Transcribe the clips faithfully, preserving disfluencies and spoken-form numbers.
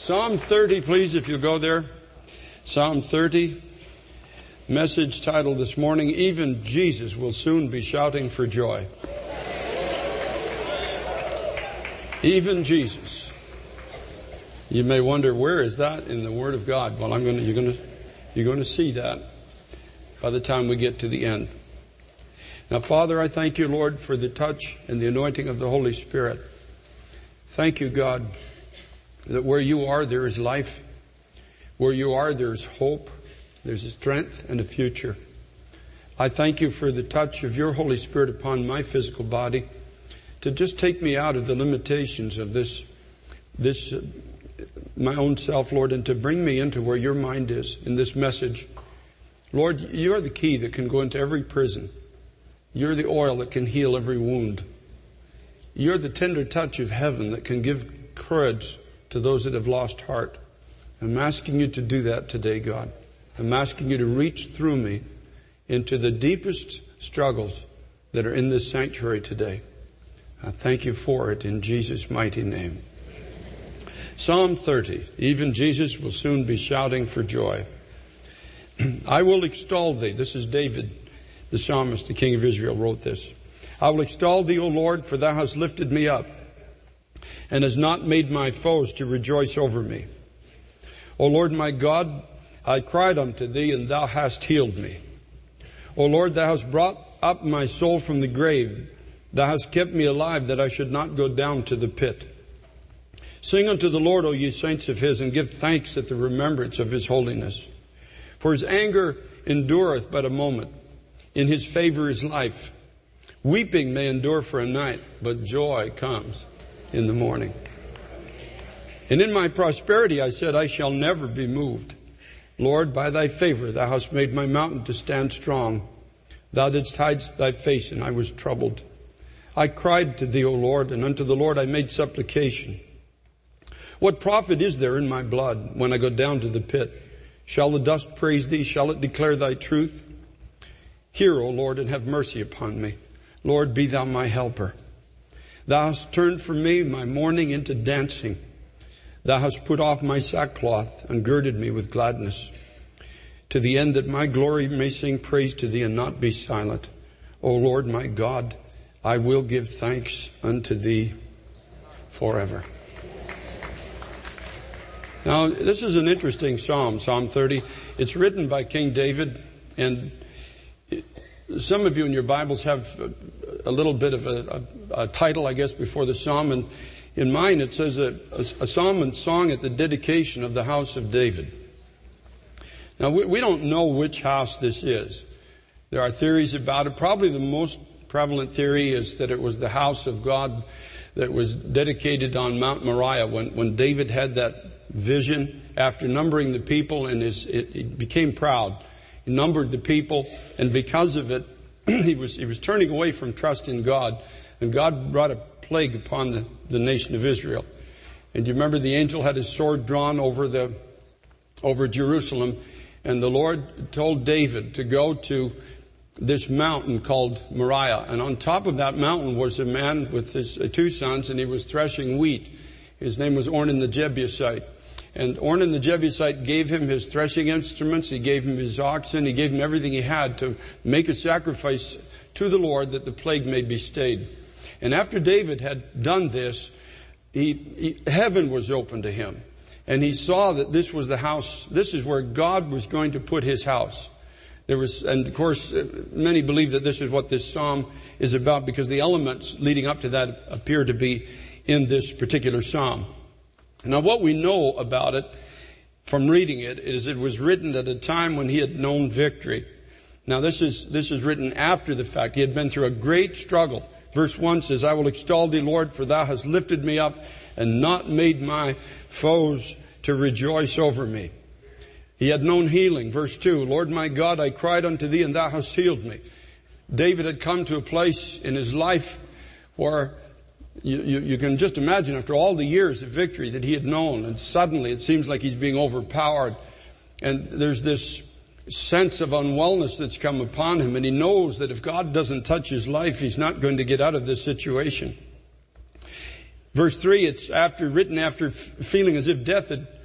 Psalm thirty, please, if you'll go there. Psalm thirty, message titled this morning, Even Jesus Will Soon Be Shouting for Joy. Even Jesus. You may wonder, where is that in the Word of God? Well, I'm going to, you're going to, you're going to see that by the time we get to the end. Now, Father, I thank you, Lord, for the touch and the anointing of the Holy Spirit. Thank you, God, that where you are, there is life. Where you are, there's hope. There's a strength and a future. I thank you for the touch of your Holy Spirit upon my physical body to just take me out of the limitations of this, this uh, my own self, Lord, and to bring me into where your mind is in this message. Lord, you are the key that can go into every prison. You're the oil that can heal every wound. You're the tender touch of heaven that can give courage to those that have lost heart. I'm asking you to do that today, God. I'm asking you to reach through me into the deepest struggles that are in this sanctuary today. I thank you for it in Jesus' mighty name. Psalm thirty, even Jesus will soon be shouting for joy. I will extol thee. This is David, the psalmist, the king of Israel, wrote this. I will extol thee, O Lord, for thou hast lifted me up and hast not made my foes to rejoice over me. O Lord my God, I cried unto thee, and thou hast healed me. O Lord, thou hast brought up my soul from the grave. Thou hast kept me alive, that I should not go down to the pit. Sing unto the Lord, O ye saints of his, and give thanks at the remembrance of his holiness. For his anger endureth but a moment. In his favor is life. Weeping may endure for a night, but joy comes in the morning. And in my prosperity I said, I shall never be moved. Lord, by thy favor thou hast made my mountain to stand strong. Thou didst hide thy face, and I was troubled. I cried to thee, O Lord, and unto the Lord I made supplication. What profit is there in my blood when I go down to the pit? Shall the dust praise thee? Shall it declare thy truth? Hear, O Lord, and have mercy upon me. Lord, be thou my helper. Thou hast turned from me my mourning into dancing. Thou hast put off my sackcloth and girded me with gladness, to the end that my glory may sing praise to thee and not be silent. O Lord my God, I will give thanks unto thee forever. Now, this is an interesting psalm, Psalm thirty. It's written by King David, and some of you in your Bibles have a little bit of a, a, a title, I guess, before the psalm. And in mine, it says a, a, a psalm and song at the dedication of the house of David. Now, we, we don't know which house this is. There are theories about it. Probably the most prevalent theory is that it was the house of God that was dedicated on Mount Moriah when, when David had that vision after numbering the people, and his, it, it became proud. He numbered the people, and because of it, he was he was turning away from trust in God, and God brought a plague upon the, the nation of Israel. And you remember the angel had his sword drawn over the over Jerusalem, and the Lord told David to go to this mountain called Moriah, and on top of that mountain was a man with his uh, two sons, and he was threshing wheat. His name was Ornan the Jebusite. And Ornan the Jebusite gave him his threshing instruments, he gave him his oxen, he gave him everything he had to make a sacrifice to the Lord that the plague may be stayed. And after David had done this, he, he, heaven was open to him. And he saw that this was the house, this is where God was going to put his house. There was, and of course, many believe that this is what this psalm is about, because the elements leading up to that appear to be in this particular psalm. Now, what we know about it from reading it is it was written at a time when he had known victory. Now, this is this is written after the fact. He had been through a great struggle. Verse one says, I will extol thee, Lord, for thou hast lifted me up and not made my foes to rejoice over me. He had known healing. Verse two, Lord my God, I cried unto thee, and thou hast healed me. David had come to a place in his life where You, you, you can just imagine, after all the years of victory that he had known, and suddenly it seems like he's being overpowered. And there's this sense of unwellness that's come upon him. And he knows that if God doesn't touch his life, he's not going to get out of this situation. Verse three, it's after written after feeling as if death had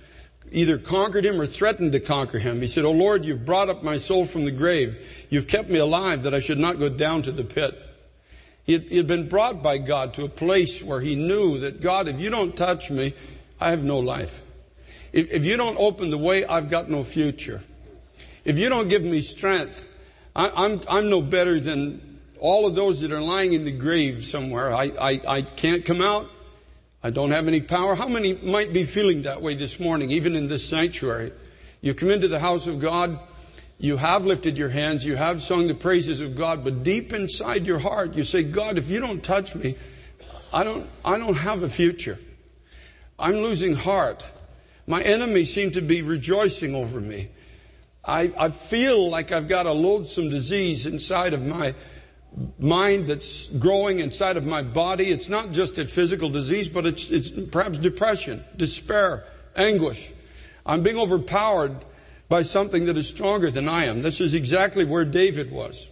either conquered him or threatened to conquer him. He said, "O Lord, you've brought up my soul from the grave. You've kept me alive that I should not go down to the pit." He had, he had been brought by God to a place where he knew that, God, if you don't touch me, I have no life. If, if you don't open the way, I've got no future. If you don't give me strength, I, I'm, I'm no better than all of those that are lying in the grave somewhere. I, I, I can't come out. I don't have any power. How many might be feeling that way this morning, even in this sanctuary? You come into the house of God, you have lifted your hands, you have sung the praises of God, but deep inside your heart, you say, God, if you don't touch me, I don't, I don't have a future. I'm losing heart. My enemies seem to be rejoicing over me. I, I feel like I've got a loathsome disease inside of my mind that's growing inside of my body. It's not just a physical disease, but it's, it's perhaps depression, despair, anguish. I'm being overpowered by something that is stronger than I am. This is exactly where David was.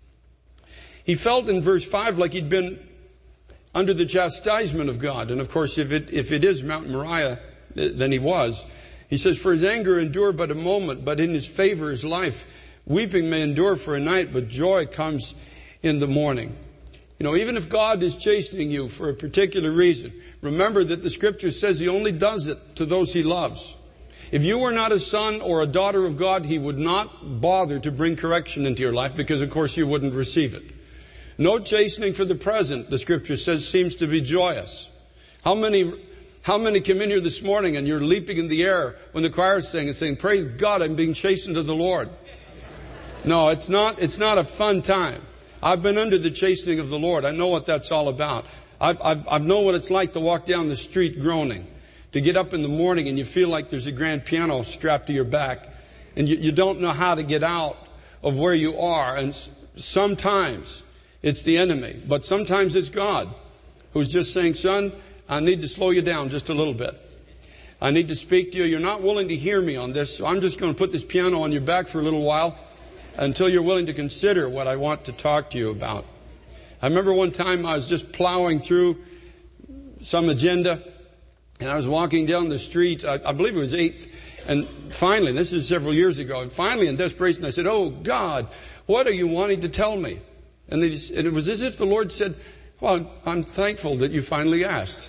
He felt in verse five like he'd been under the chastisement of God. And of course, if it, if it is Mount Moriah, then he was. He says, for his anger endure but a moment, but in his favor is life. Weeping may endure for a night, but joy comes in the morning. You know, even if God is chastening you for a particular reason, remember that the scripture says he only does it to those he loves. If you were not a son or a daughter of God, he would not bother to bring correction into your life because, of course, you wouldn't receive it. No chastening for the present, the scripture says, seems to be joyous. How many, how many come in here this morning and you're leaping in the air when the choir is singing and saying, praise God, I'm being chastened of the Lord. No, it's not, it's not a fun time. I've been under the chastening of the Lord. I know what that's all about. I've, I've, I've known what it's like to walk down the street groaning, to get up in the morning and you feel like there's a grand piano strapped to your back and you, you don't know how to get out of where you are. And sometimes it's the enemy, but sometimes it's God who's just saying, son, I need to slow you down just a little bit. I need to speak to you. You're not willing to hear me on this, so I'm just going to put this piano on your back for a little while until you're willing to consider what I want to talk to you about. I remember one time I was just plowing through some agenda and I was walking down the street. I, I believe it was eighth. And finally, this is several years ago, and finally in desperation I said, oh God, what are you wanting to tell me? And, they, and it was as if the Lord said, well, I'm thankful that you finally asked.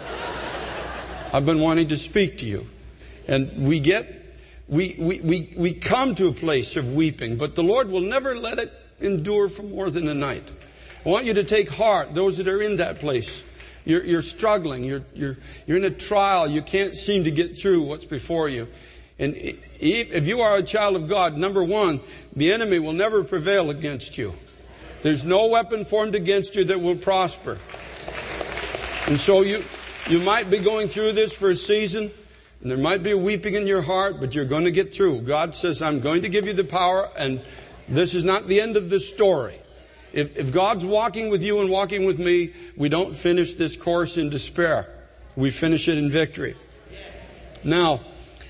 I've been wanting to speak to you. And we get We, we, we, we come to a place of weeping, but the Lord will never let it endure for more than a night. I want you to take heart, those that are in that place. You're, you're struggling. You're, you're, you're in a trial. You can't seem to get through what's before you. And if you are a child of God, number one, the enemy will never prevail against you. There's no weapon formed against you that will prosper. And so you, you might be going through this for a season. And there might be a weeping in your heart, but you're going to get through. God says, I'm going to give you the power, and this is not the end of the story. If, if God's walking with you and walking with me, we don't finish this course in despair. We finish it in victory. Now,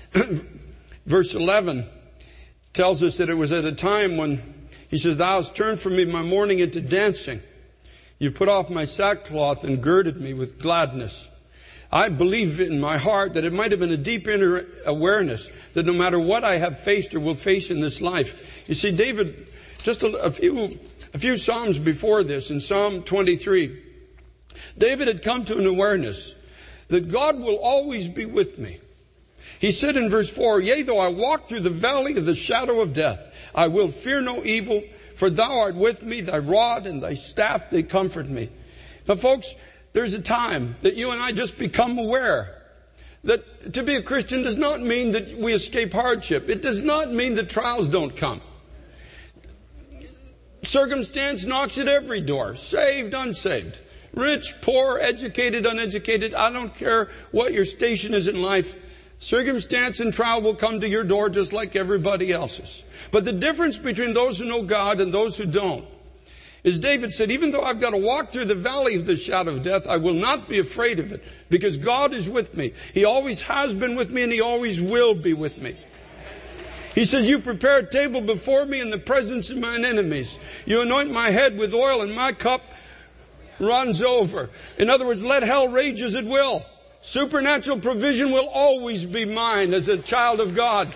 verse eleven tells us that it was at a time when he says, thou hast turned from me my mourning into dancing. You put off my sackcloth and girded me with gladness. I believe in my heart that it might have been a deep inner awareness that no matter what I have faced or will face in this life. You see, David, just a, a few a few Psalms before this, in Psalm twenty-three, David had come to an awareness that God will always be with me. He said in verse four, yea, though I walk through the valley of the shadow of death, I will fear no evil, for thou art with me, thy rod and thy staff, they comfort me. Now, folks, there's a time that you and I just become aware that to be a Christian does not mean that we escape hardship. It does not mean that trials don't come. Circumstance knocks at every door, saved, unsaved, rich, poor, educated, uneducated. I don't care what your station is in life. Circumstance and trial will come to your door just like everybody else's. But the difference between those who know God and those who don't is David said, even though I've got to walk through the valley of the shadow of death, I will not be afraid of it because God is with me. He always has been with me and he always will be with me. He says, you prepare a table before me in the presence of mine enemies. You anoint my head with oil and my cup runs over. In other words, let hell rage as it will. Supernatural provision will always be mine as a child of God.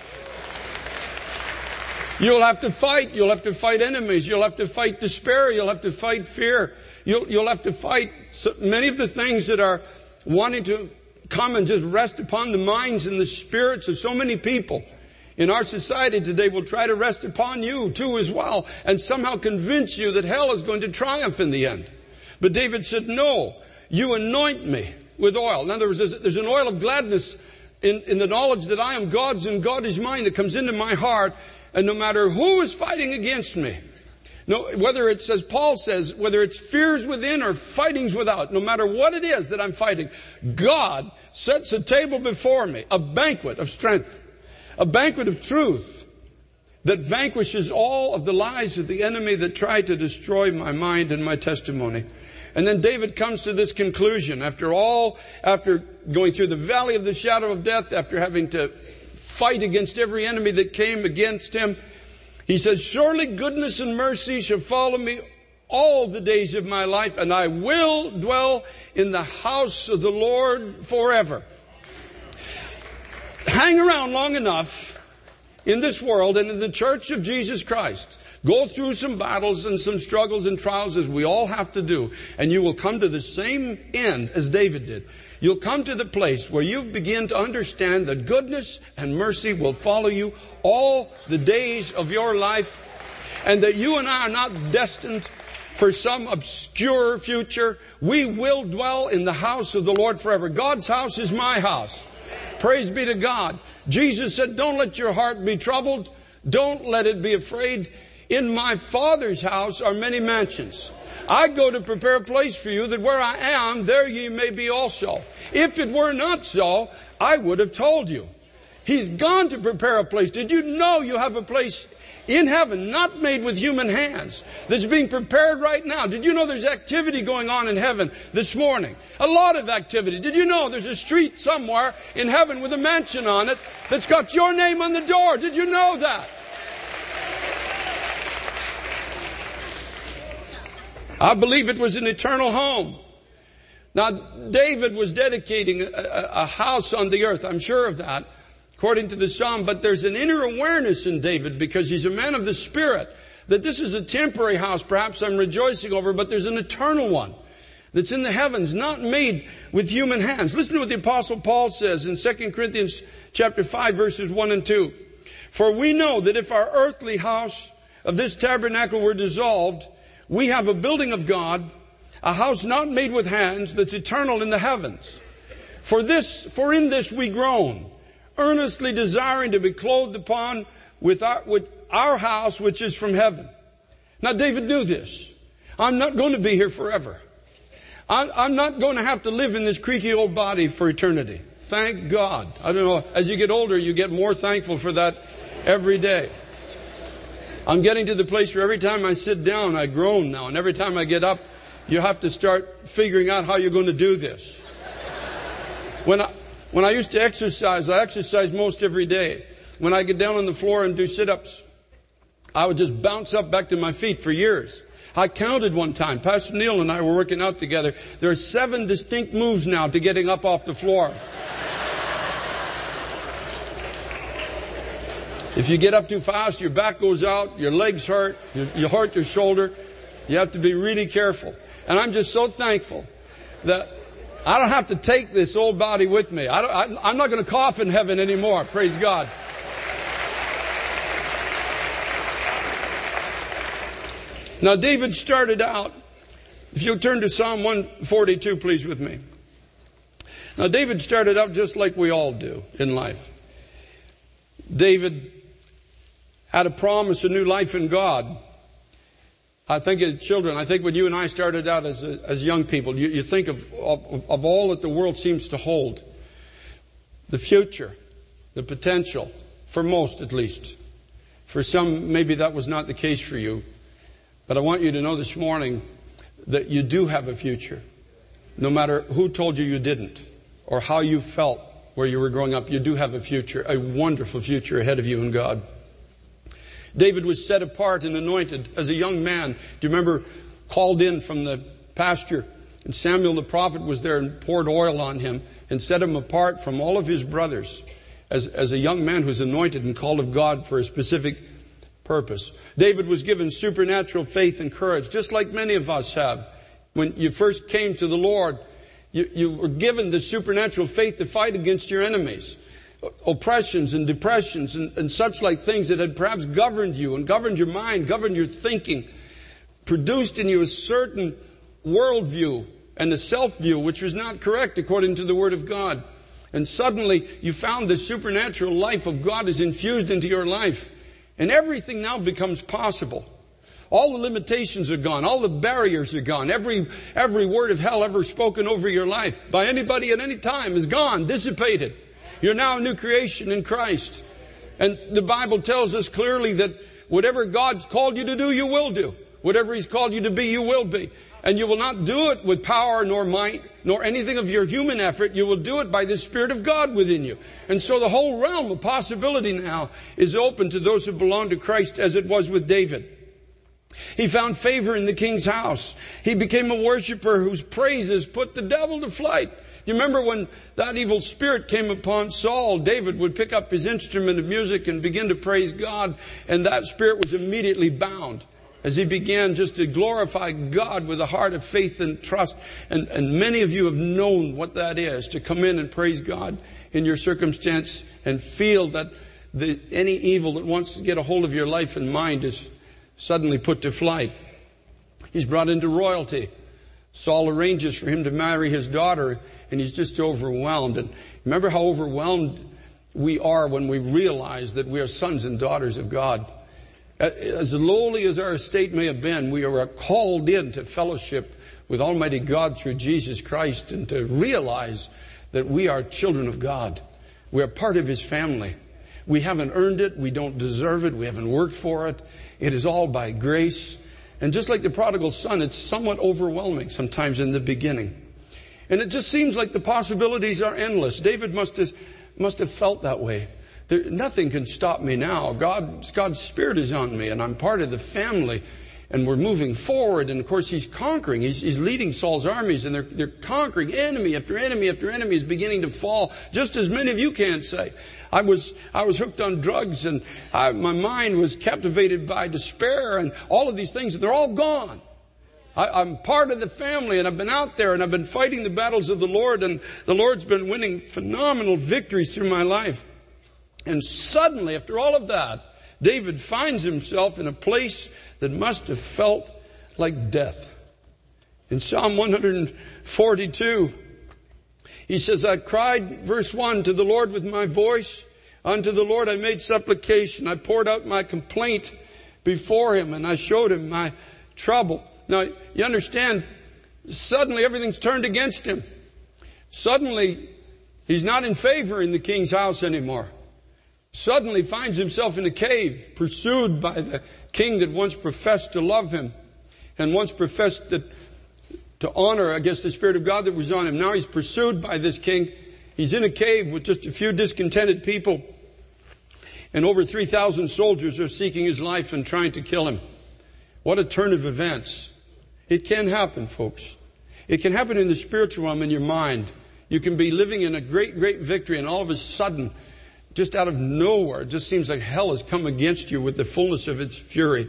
You'll have to fight. You'll have to fight enemies. You'll have to fight despair. You'll have to fight fear. You'll, you'll have to fight so many of the things that are wanting to come and just rest upon the minds and the spirits of so many people in our society today. Will try to rest upon you too as well, and somehow convince you that hell is going to triumph in the end. But David said, no, you anoint me with oil. In other words, there's, there's an oil of gladness in, in the knowledge that I am God's and God is mine that comes into my heart. And no matter who is fighting against me, no, whether it's, as Paul says, whether it's fears within or fightings without, no matter what it is that I'm fighting, God sets a table before me, a banquet of strength, a banquet of truth that vanquishes all of the lies of the enemy that try to destroy my mind and my testimony. And then David comes to this conclusion after all, after going through the valley of the shadow of death, after having to fight against every enemy that came against him. He says, surely goodness and mercy shall follow me all the days of my life, and I will dwell in the house of the Lord forever. Hang around long enough in this world and in the church of Jesus Christ. Go through some battles and some struggles and trials as we all have to do, and you will come to the same end as David did. You'll come to the place where you begin to understand that goodness and mercy will follow you all the days of your life, and that you and I are not destined for some obscure future. We will dwell in the house of the Lord forever. God's house is my house. Praise be to God. Jesus said, don't let your heart be troubled. Don't let it be afraid. In my Father's house are many mansions. I go to prepare a place for you, that where I am, there ye may be also. If it were not so, I would have told you. He's gone to prepare a place. Did you know you have a place in heaven, not made with human hands, that's being prepared right now? Did you know there's activity going on in heaven this morning? A lot of activity. Did you know there's a street somewhere in heaven with a mansion on it that's got your name on the door? Did you know that? I believe it was an eternal home. Now, David was dedicating a, a, a house on the earth. I'm sure of that, according to the Psalm. But there's an inner awareness in David, because he's a man of the Spirit, that this is a temporary house perhaps I'm rejoicing over, but there's an eternal one that's in the heavens, not made with human hands. Listen to what the Apostle Paul says in Second Corinthians chapter five, verses one and two. For we know that if our earthly house of this tabernacle were dissolved, we have a building of God, a house not made with hands, that's eternal in the heavens. For this, for in this we groan, earnestly desiring to be clothed upon with our, with our house which is from heaven. Now David knew this. I'm not going to be here forever. I'm, I'm not going to have to live in this creaky old body for eternity. Thank God. I don't know, as you get older, you get more thankful for that every day. I'm getting to the place where every time I sit down, I groan now. And every time I get up, you have to start figuring out how you're going to do this. When I, when I used to exercise, I exercise most every day. When I get down on the floor and do sit-ups, I would just bounce up back to my feet for years. I counted one time. Pastor Neil and I were working out together. There are seven distinct moves now to getting up off the floor. If you get up too fast, your back goes out, your legs hurt, you, you hurt your shoulder. You have to be really careful. And I'm just so thankful that I don't have to take this old body with me. I don't, I, I'm not going to cough in heaven anymore. Praise God. Now, David started out, if you'll turn to Psalm one forty-two, please, with me. Now, David started out just like we all do in life. David had a promise, a new life in God. I think as children, I think when you and I started out as as young people, you, you think of, of, of all that the world seems to hold. The future, the potential, for most at least. For some, maybe that was not the case for you. But I want you to know this morning that you do have a future. No matter who told you you didn't, or how you felt where you were growing up, you do have a future, a wonderful future ahead of you in God. David was set apart and anointed as a young man. Do you remember, called in from the pasture, and Samuel the prophet was there and poured oil on him, and set him apart from all of his brothers as, as a young man who's anointed and called of God for a specific purpose. David was given supernatural faith and courage, just like many of us have. When you first came to the Lord, you, you were given the supernatural faith to fight against your enemies, oppressions and depressions and, and such like things that had perhaps governed you and governed your mind, governed your thinking, produced in you a certain worldview and a self-view which was not correct according to the Word of God. And suddenly you found the supernatural life of God is infused into your life. And everything now becomes possible. All the limitations are gone. All the barriers are gone. Every, every word of hell ever spoken over your life by anybody at any time is gone, dissipated. You're now a new creation in Christ. And the Bible tells us clearly that whatever God's called you to do, you will do. Whatever He's called you to be, you will be. And you will not do it with power nor might nor anything of your human effort. You will do it by the Spirit of God within you. And so the whole realm of possibility now is open to those who belong to Christ, as it was with David. He found favor in the king's house. He became a worshiper whose praises put the devil to flight. You remember when that evil spirit came upon Saul, David would pick up his instrument of music and begin to praise God, and that spirit was immediately bound as he began just to glorify God with a heart of faith and trust. And, and many of you have known what that is, to come in and praise God in your circumstance and feel that the, any evil that wants to get a hold of your life and mind is suddenly put to flight. He's brought into royalty. Saul arranges for him to marry his daughter, and he's just overwhelmed. And remember how overwhelmed we are when we realize that we are sons and daughters of God. As lowly as our estate may have been, we are called into fellowship with Almighty God through Jesus Christ, and to realize that we are children of God. We are part of His family. We haven't earned it. We don't deserve it. We haven't worked for it. It is all by grace. And just like the prodigal son, it's somewhat overwhelming sometimes in the beginning. And it just seems like the possibilities are endless. David must have, must have felt that way. There, nothing can stop me now. God, God's Spirit is on me, and I'm part of the family, and we're moving forward. And of course, He's conquering. He's, he's leading Saul's armies, and they're, they're conquering. Enemy after enemy after enemy is beginning to fall, just as many of you can say. I was I was hooked on drugs, and I, my mind was captivated by despair, and all of these things. They're all gone. I, I'm part of the family, and I've been out there, and I've been fighting the battles of the Lord, and the Lord's been winning phenomenal victories through my life. And suddenly, after all of that, David finds himself in a place that must have felt like death. In Psalm one forty-two, he says, I cried, verse one, to the Lord with my voice. Unto the Lord I made supplication. I poured out my complaint before Him, and I showed Him my trouble. Now, you understand, suddenly everything's turned against him. Suddenly, he's not in favor in the king's house anymore. Suddenly finds himself in a cave, pursued by the king that once professed to love him and once professed that, to honor, I guess, the Spirit of God that was on him. Now he's pursued by this king. He's in a cave with just a few discontented people, and over three thousand soldiers are seeking his life and trying to kill him. What a turn of events. It can happen, folks. It can happen in the spiritual realm, in your mind. You can be living in a great, great victory, and all of a sudden, just out of nowhere, it just seems like hell has come against you with the fullness of its fury.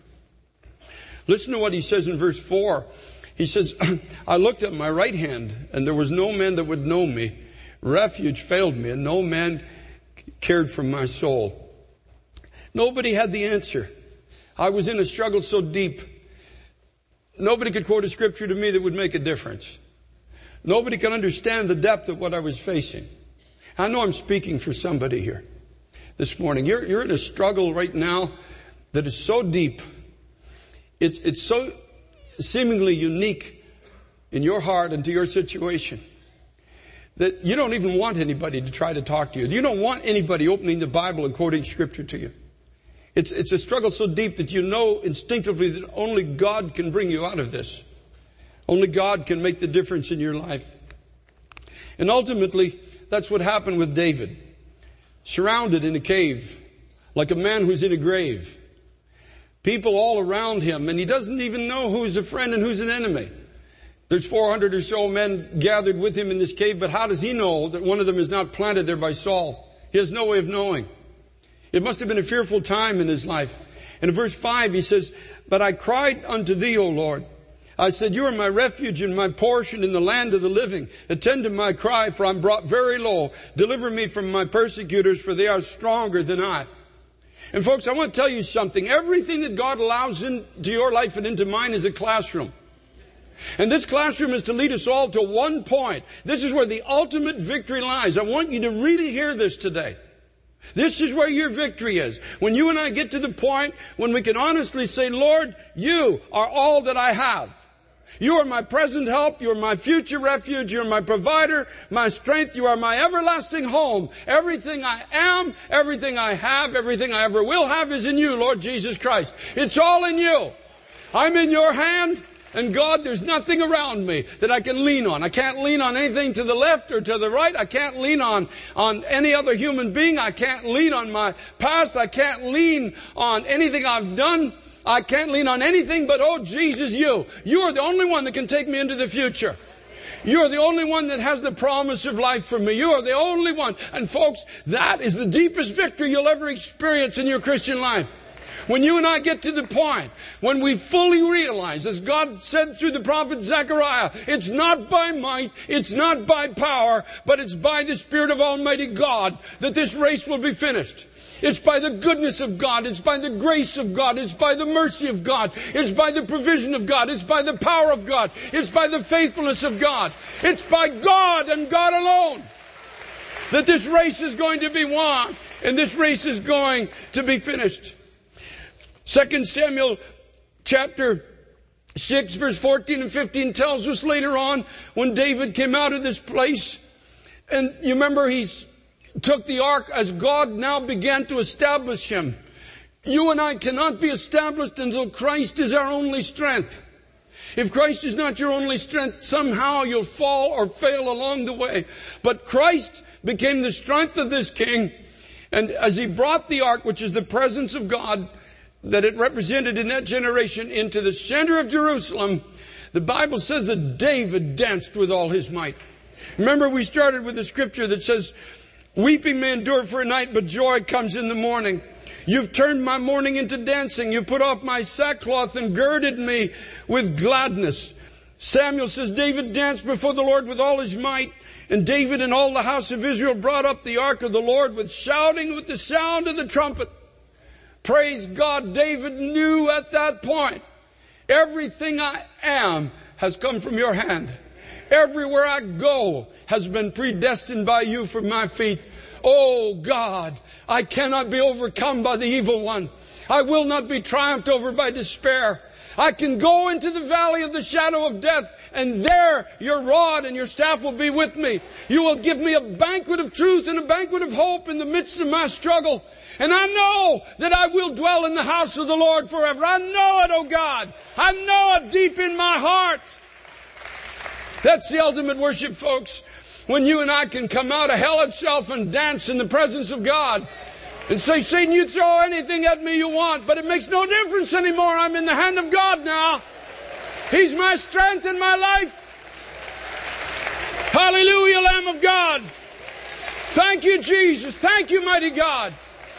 Listen to what he says in verse four. He says, I looked at my right hand, and there was no man that would know me. Refuge failed me, and no man cared for my soul. Nobody had the answer. I was in a struggle so deep. Nobody could quote a scripture to me that would make a difference. Nobody could understand the depth of what I was facing. I know I'm speaking for somebody here this morning. You're, you're in a struggle right now that is so deep. It's, it's so seemingly unique in your heart and to your situation that you don't even want anybody to try to talk to you. You don't want anybody opening the Bible and quoting scripture to you. It's, it's a struggle so deep that you know instinctively that only God can bring you out of this. Only God can make the difference in your life. And ultimately, that's what happened with David. Surrounded in a cave, like a man who's in a grave. People all around him, and he doesn't even know who's a friend and who's an enemy. There's four hundred or so men gathered with him in this cave, but how does he know that one of them is not planted there by Saul? He has no way of knowing. It must have been a fearful time in his life. And in verse five he says, "But I cried unto thee, O Lord. I said, you are my refuge and my portion in the land of the living. Attend to my cry, for I'm brought very low. Deliver me from my persecutors, for they are stronger than I." And folks, I want to tell you something. Everything that God allows into your life and into mine is a classroom. And this classroom is to lead us all to one point. This is where the ultimate victory lies. I want you to really hear this today. This is where your victory is. When you and I get to the point when we can honestly say, "Lord, you are all that I have. You are my present help. You are my future refuge. You are my provider, my strength. You are my everlasting home. Everything I am, everything I have, everything I ever will have is in you, Lord Jesus Christ. It's all in you. I'm in your hand. And God, there's nothing around me that I can lean on. I can't lean on anything to the left or to the right. I can't lean on, on any other human being. I can't lean on my past. I can't lean on anything I've done. I can't lean on anything but, oh, Jesus, you. You are the only one that can take me into the future. You are the only one that has the promise of life for me. You are the only one. And folks, that is the deepest victory you'll ever experience in your Christian life. When you and I get to the point when we fully realize, as God said through the prophet Zechariah, it's not by might, it's not by power, but it's by the Spirit of Almighty God that this race will be finished. It's by the goodness of God. It's by the grace of God. It's by the mercy of God. It's by the provision of God. It's by the power of God. It's by the faithfulness of God. It's by God and God alone that this race is going to be won and this race is going to be finished. Second Samuel chapter six verse fourteen and fifteen tells us later on when David came out of this place. And you remember he took the ark as God now began to establish him. You and I cannot be established until Christ is our only strength. If Christ is not your only strength, somehow you'll fall or fail along the way. But Christ became the strength of this king. And as he brought the ark, which is the presence of God, that it represented in that generation, into the center of Jerusalem, the Bible says that David danced with all his might. Remember, we started with a scripture that says, "Weeping may endure for a night, but joy comes in the morning. You've turned my mourning into dancing. You put off my sackcloth and girded me with gladness." Samuel says David danced before the Lord with all his might. And David and all the house of Israel brought up the ark of the Lord with shouting, with the sound of the trumpet. Praise God, David knew at that point, everything I am has come from your hand. Everywhere I go has been predestined by you for my feet. Oh God, I cannot be overcome by the evil one. I will not be triumphed over by despair. I can go into the valley of the shadow of death, and there your rod and your staff will be with me. You will give me a banquet of truth and a banquet of hope in the midst of my struggle. And I know that I will dwell in the house of the Lord forever. I know it, oh God. I know it deep in my heart. That's the ultimate worship, folks. When you and I can come out of hell itself and dance in the presence of God and say, "Satan, you throw anything at me you want, but it makes no difference anymore. I'm in the hand of God now. He's my strength and my life." Hallelujah, Lamb of God. Thank you, Jesus. Thank you, mighty God.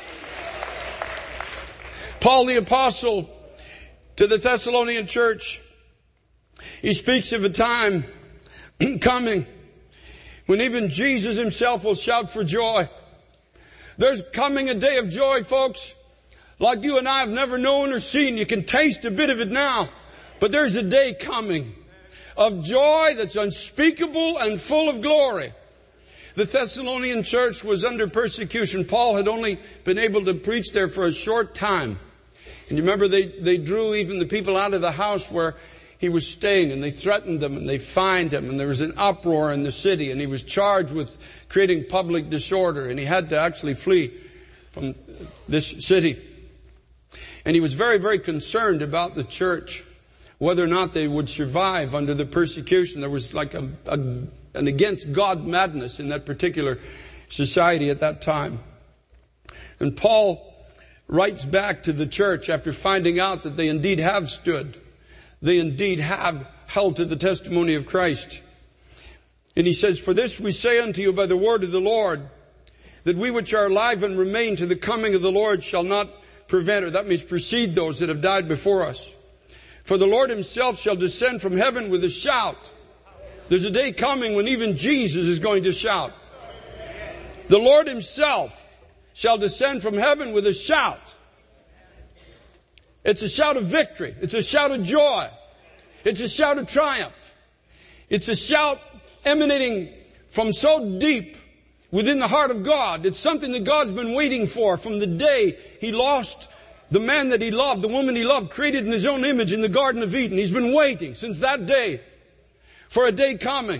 Paul the Apostle to the Thessalonian church, he speaks of a time coming when even Jesus himself will shout for joy. There's coming a day of joy, folks, like you and I have never known or seen. You can taste a bit of it now, but there's a day coming of joy that's unspeakable and full of glory. The Thessalonian church was under persecution. Paul had only been able to preach there for a short time. And you remember they, they drew even the people out of the house where he was staying, and they threatened them and they fined him, and there was an uproar in the city, and he was charged with creating public disorder, and he had to actually flee from this city. And he was very, very concerned about the church, whether or not they would survive under the persecution. There was like a, a, an against God madness in that particular society at that time. And Paul writes back to the church after finding out that they indeed have stood. They indeed have held to the testimony of Christ. And he says, for this we say unto you by the word of the Lord, that we which are alive and remain to the coming of the Lord shall not prevent, or that means precede those that have died before us. For the Lord himself shall descend from heaven with a shout. There's a day coming when even Jesus is going to shout. The Lord himself shall descend from heaven with a shout. It's a shout of victory. It's a shout of joy. It's a shout of triumph. It's a shout emanating from so deep within the heart of God. It's something that God's been waiting for from the day he lost the man that he loved, the woman he loved, created in his own image in the Garden of Eden. He's been waiting since that day for a day coming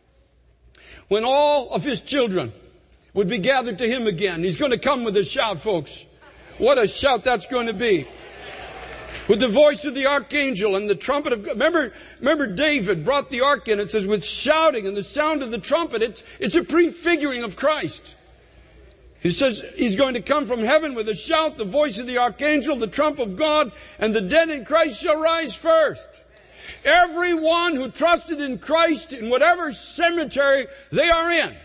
when all of his children would be gathered to him again. He's going to come with a shout, folks. What a shout that's going to be. With the voice of the archangel and the trumpet of God. Remember, remember David brought the ark in. It says with shouting and the sound of the trumpet. It's, it's a prefiguring of Christ. He says he's going to come from heaven with a shout, the voice of the archangel, the trump of God, and the dead in Christ shall rise first. Everyone who trusted in Christ in whatever cemetery they are in,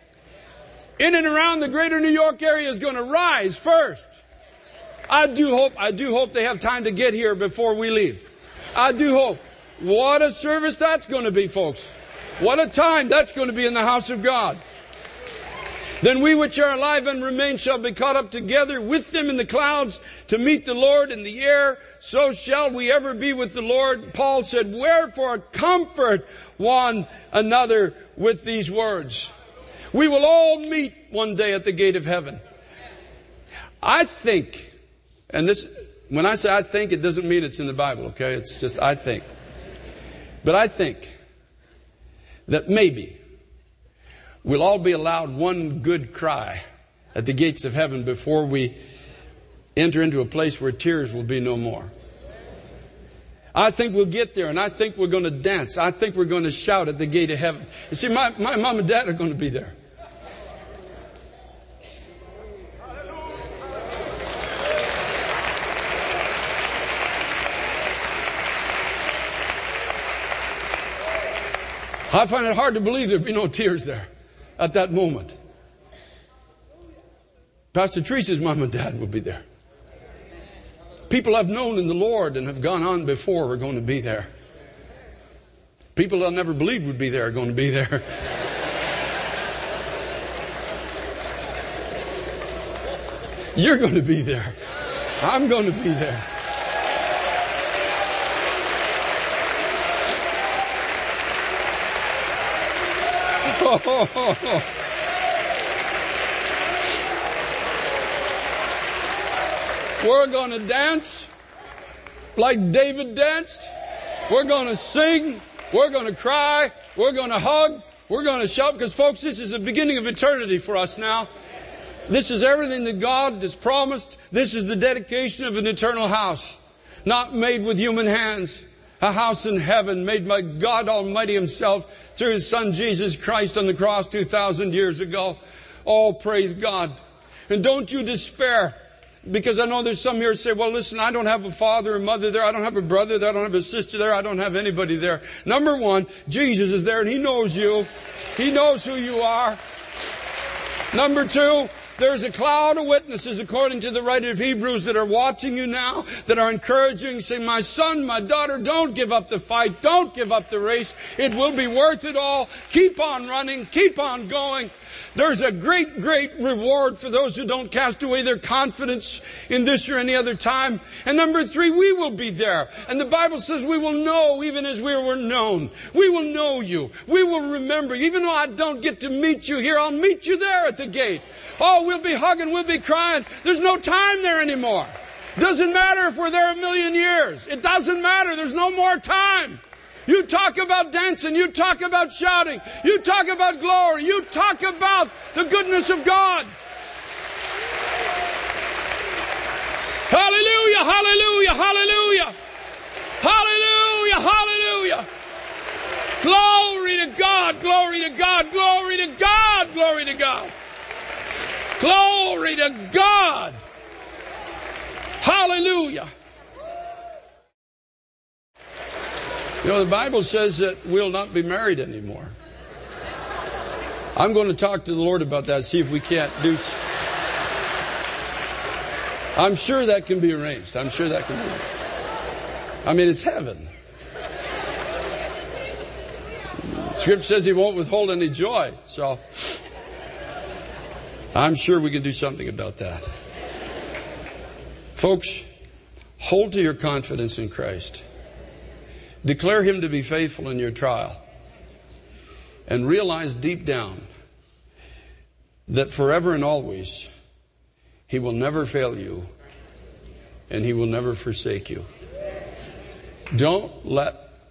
in and around the greater New York area, is going to rise first. I do hope, I do hope they have time to get here before we leave. I do hope. What a service that's going to be, folks. What a time that's going to be in the house of God. Then we which are alive and remain shall be caught up together with them in the clouds to meet the Lord in the air. So shall we ever be with the Lord. Paul said, wherefore comfort one another with these words. We will all meet one day at the gate of heaven. I think, and this, when I say I think, it doesn't mean it's in the Bible, okay? It's just I think. But I think that maybe we'll all be allowed one good cry at the gates of heaven before we enter into a place where tears will be no more. I think we'll get there, and I think we're going to dance. I think we're going to shout at the gate of heaven. You see, my, my mom and dad are going to be there. I find it hard to believe there'd be no tears there at that moment. Pastor Teresa's mom and dad will be there. People I've known in the Lord and have gone on before are going to be there. People I never believed would be there are going to be there. You're going to be there. I'm going to be there. We're going to dance like David danced. We're going to sing. We're going to cry. We're going to hug. We're going to shout. Because, folks, this is the beginning of eternity for us now. This is everything that God has promised. This is the dedication of an eternal house, not made with human hands. A house in heaven made by God Almighty himself through his Son Jesus Christ on the cross two thousand years ago. Oh, praise God. And don't you despair. Because I know there's some here who say, well, listen, I don't have a father or mother there. I don't have a brother there. I don't have a sister there. I don't have anybody there. Number one, Jesus is there and he knows you. He knows who you are. Number two, there's a cloud of witnesses, according to the writer of Hebrews, that are watching you now, that are encouraging, saying, my son, my daughter, don't give up the fight. Don't give up the race. It will be worth it all. Keep on running. Keep on going. There's a great, great reward for those who don't cast away their confidence in this or any other time. And number three, we will be there. And the Bible says we will know even as we were known. We will know you. We will remember. Even though I don't get to meet you here, I'll meet you there at the gate. Oh, we'll be hugging, we'll be crying. There's no time there anymore. Doesn't matter if we're there a million years. It doesn't matter. There's no more time. You talk about dancing. You talk about shouting. You talk about glory. You talk about the goodness of God. Hallelujah, hallelujah, hallelujah. Hallelujah, hallelujah. Glory to God, glory to God, glory to God, glory to God. Glory to God. Hallelujah. You know, the Bible says that we'll not be married anymore. I'm going to talk to the Lord about that, see if we can't do. I'm sure that can be arranged. I'm sure that can be arranged. I mean, it's heaven. Scripture says He won't withhold any joy. So I'm sure we can do something about that. Folks, hold to your confidence in Christ. Declare Him to be faithful in your trial. And realize deep down that forever and always He will never fail you and He will never forsake you. Don't let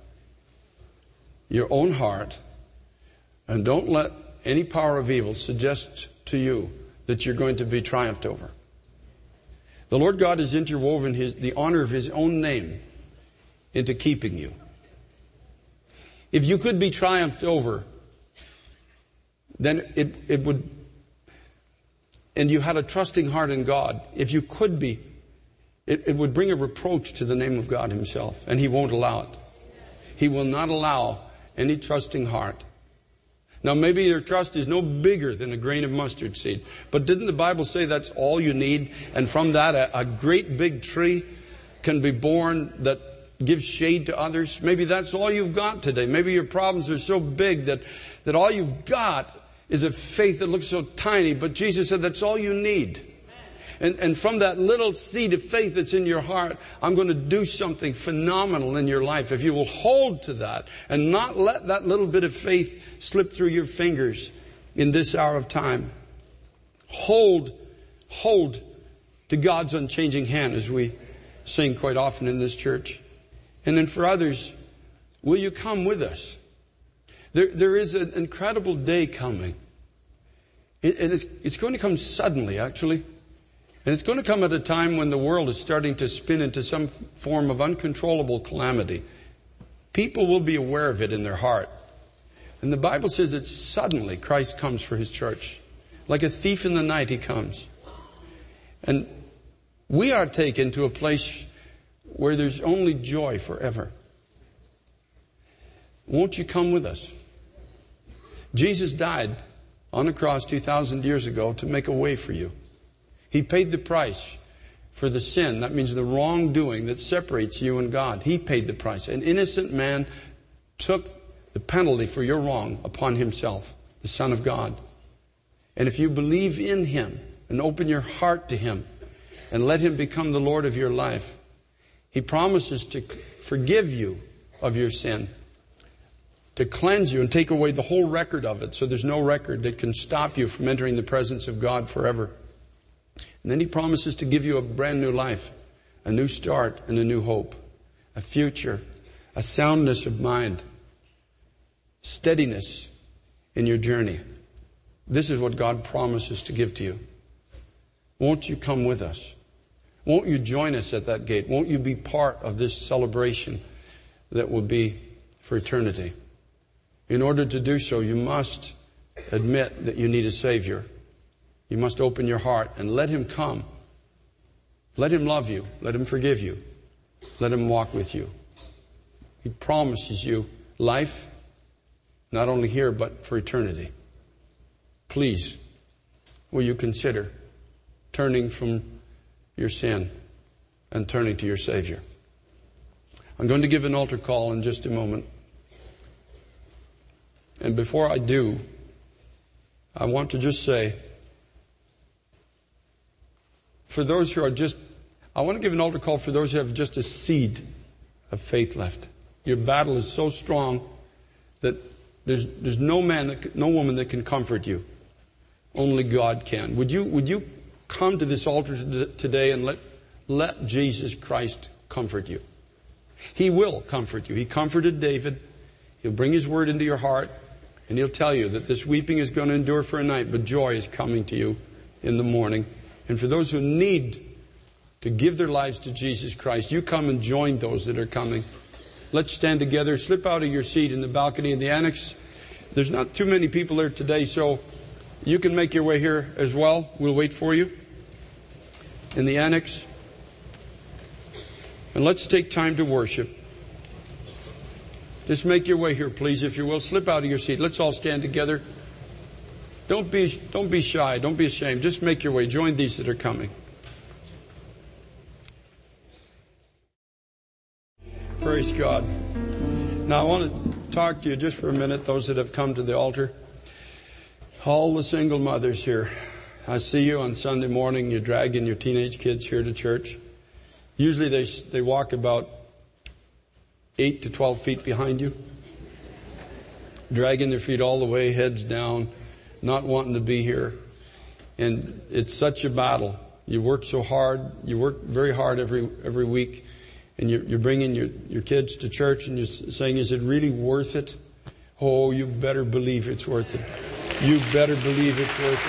your own heart and don't let any power of evil suggest to you that you're going to be triumphed over. The Lord God has interwoven his, the honor of His own name into keeping you. If you could be triumphed over, then it, it would, and you had a trusting heart in God, if you could be, it, it would bring a reproach to the name of God Himself, and He won't allow it. He will not allow any trusting heart. Now, maybe your trust is no bigger than a grain of mustard seed, but didn't the Bible say that's all you need? And from that, a, a great big tree can be born that gives shade to others. Maybe that's all you've got today. Maybe your problems are so big that, that all you've got is a faith that looks so tiny, but Jesus said that's all you need. And, and from that little seed of faith that's in your heart, I'm going to do something phenomenal in your life. If you will hold to that and not let that little bit of faith slip through your fingers in this hour of time. Hold, hold to God's unchanging hand, as we sing quite often in this church. And then for others, will you come with us? There, there is an incredible day coming. It, it is, it's going to come suddenly, actually. And it's going to come at a time when the world is starting to spin into some form of uncontrollable calamity. People will be aware of it in their heart. And the Bible says that suddenly Christ comes for His church. Like a thief in the night, He comes. And we are taken to a place where there's only joy forever. Won't you come with us? Jesus died on the cross two thousand years ago to make a way for you. He paid the price for the sin. That means the wrongdoing that separates you and God. He paid the price. An innocent man took the penalty for your wrong upon Himself, the Son of God. And if you believe in Him and open your heart to Him and let Him become the Lord of your life, He promises to forgive you of your sin, to cleanse you and take away the whole record of it, so there's no record that can stop you from entering the presence of God forever. And then He promises to give you a brand new life, a new start and a new hope, a future, a soundness of mind, steadiness in your journey. This is what God promises to give to you. Won't you come with us? Won't you join us at that gate? Won't you be part of this celebration that will be for eternity? In order to do so, you must admit that you need a Savior. You must open your heart and let Him come. Let Him love you. Let Him forgive you. Let Him walk with you. He promises you life, not only here, but for eternity. Please, will you consider turning from your sin and turning to your Savior? I'm going to give an altar call in just a moment. And before I do, I want to just say, for those who are just, I want to give an altar call for those who have just a seed of faith left. Your battle is so strong that there's there's no man, that, no woman that can comfort you. Only God can. Would you would you come to this altar today and let let Jesus Christ comfort you? He will comfort you. He comforted David. He'll bring His word into your heart, and He'll tell you that this weeping is going to endure for a night, but joy is coming to you in the morning. And for those who need to give their lives to Jesus Christ, you come and join those that are coming. Let's stand together. Slip out of your seat in the balcony in the annex. There's not too many people there today, so you can make your way here as well. We'll wait for you in the annex. And let's take time to worship. Just make your way here, please, if you will. Slip out of your seat. Let's all stand together. Don't be, don't be shy. Don't be ashamed. Just make your way. Join these that are coming. Praise God. Now, I want to talk to you just for a minute, those that have come to the altar. All the single mothers here. I see you on Sunday morning. You're dragging your teenage kids here to church. Usually they they walk about eight to twelve feet behind you, dragging their feet all the way, heads down, not wanting to be here. And it's such a battle. You work so hard. You work very hard every every week. And you're, you're bringing your, your kids to church and you're saying, is it really worth it? Oh, you better believe it's worth it. You better believe it's worth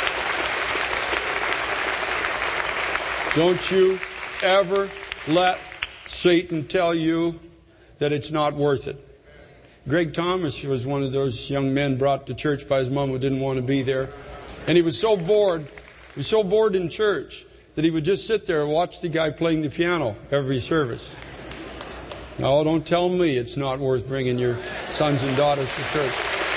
it. Don't you ever let Satan tell you that it's not worth it. Greg Thomas was one of those young men brought to church by his mom who didn't want to be there. And he was so bored, he was so bored in church that he would just sit there and watch the guy playing the piano every service. No, don't tell me it's not worth bringing your sons and daughters to church.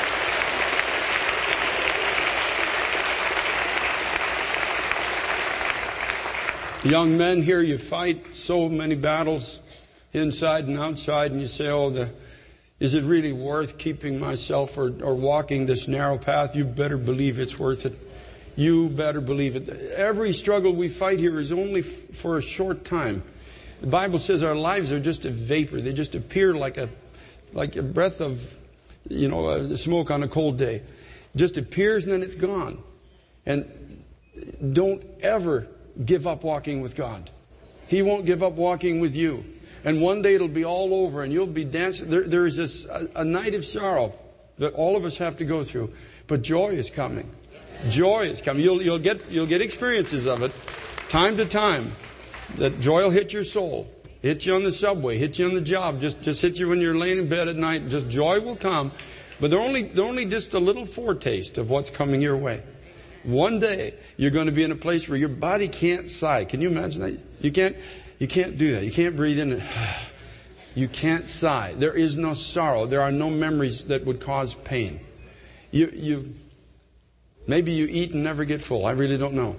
Young men here, you fight so many battles inside and outside, and you say, oh, the, is it really worth keeping myself or, or walking this narrow path? You better believe it's worth it. You better believe it. Every struggle we fight here is only f- for a short time. The Bible says our lives are just a vapor. They just appear like a like a breath of, you know, uh, smoke on a cold day. It just appears and then it's gone. And don't ever give up walking with God. He won't give up walking with you. And one day it'll be all over and you'll be dancing. There, there is this, a, a night of sorrow that all of us have to go through. But joy is coming. Joy is coming. You'll, you'll get, you'll get experiences of it time to time. That joy will hit your soul. Hit you on the subway. Hit you on the job. Just, just hit you when you're laying in bed at night. Just joy will come. But they're only, they're only just a little foretaste of what's coming your way. One day you're going to be in a place where your body can't sigh. Can you imagine that? You can't, you can't do that. You can't breathe in and you can't sigh. There is no sorrow. There are no memories that would cause pain. You, you, maybe you eat and never get full. I really don't know.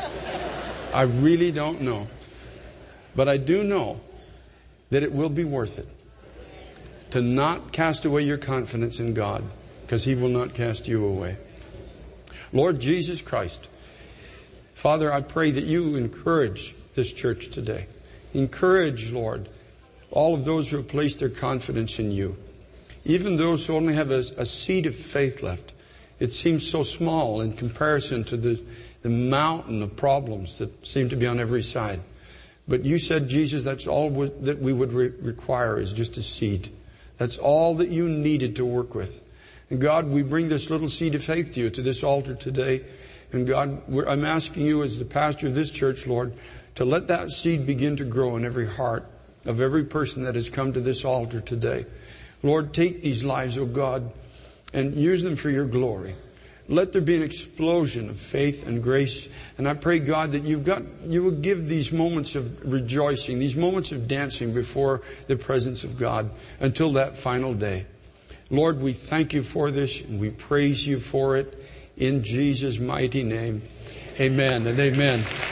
I really don't know. But I do know that it will be worth it to not cast away your confidence in God, because He will not cast you away. Lord Jesus Christ, Father, I pray that you encourage this church today. Encourage, Lord, all of those who have placed their confidence in you. Even those who only have a, a seed of faith left. It seems so small in comparison to the, the mountain of problems that seem to be on every side. But you said, Jesus, that's all that we would re- require is just a seed. That's all that you needed to work with. And God, we bring this little seed of faith to you, to this altar today. And God, we're, I'm asking you as the pastor of this church, Lord, to let that seed begin to grow in every heart of every person that has come to this altar today. Lord, take these lives, oh God, and use them for your glory. Let there be an explosion of faith and grace. And I pray, God, that you've got, you will give these moments of rejoicing, these moments of dancing before the presence of God until that final day. Lord, we thank you for this and we praise you for it in Jesus' mighty name. Amen and amen.